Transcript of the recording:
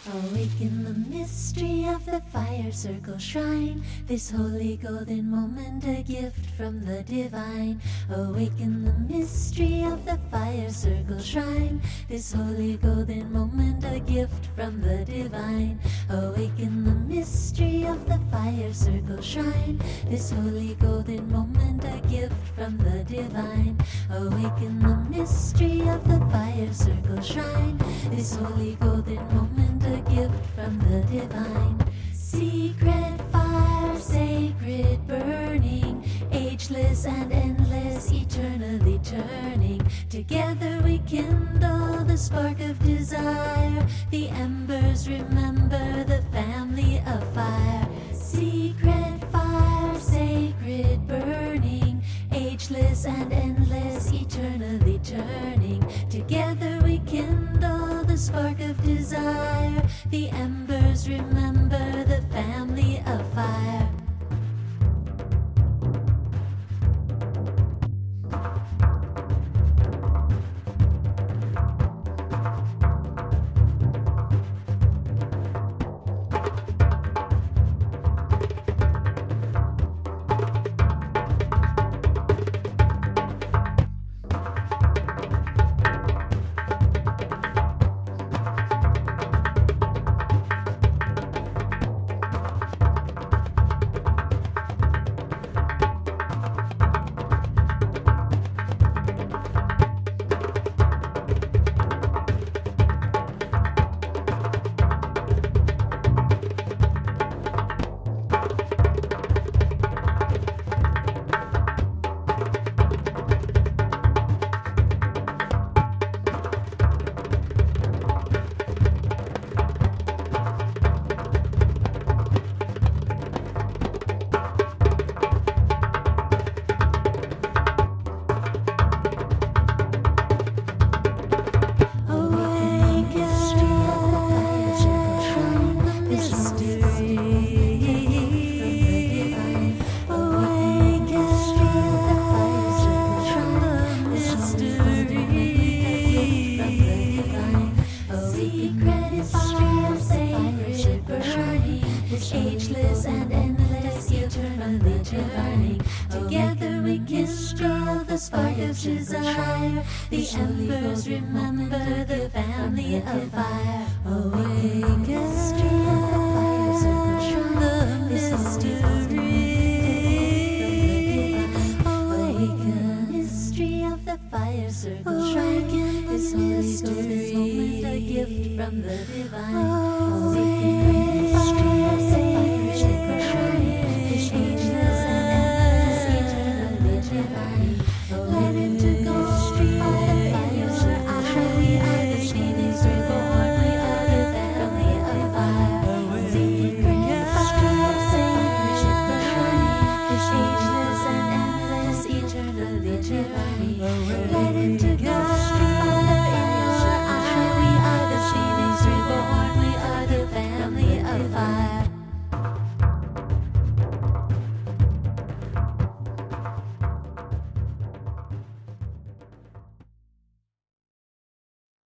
Awaken the mystery of the fire circle shrine. This holy golden moment, a gift from the divine. Awaken the mystery of the fire circle shrine. This holy golden moment, a gift from the divine. Awaken the mystery of the fire circle shrine. This holy golden moment, a gift from the divine. Awaken the mystery of the fire circle shrine. This holy golden moment, a gift from the divine. Secret fire, sacred burning, ageless and endless, eternally turning. Together we kindle the spark of desire. The embers remember the family of fire. Secret fire, sacred burning, ageless and endless, eternally turning. Together we kindle the spark of desire. The embers remember the family of fire. Ageless and endless, eternally turning. Together we kindle the spark of desire. The embers remember the family of fire. Awaken the mystery of the fire circle shrine. This holy golden moment, a gift from the divine.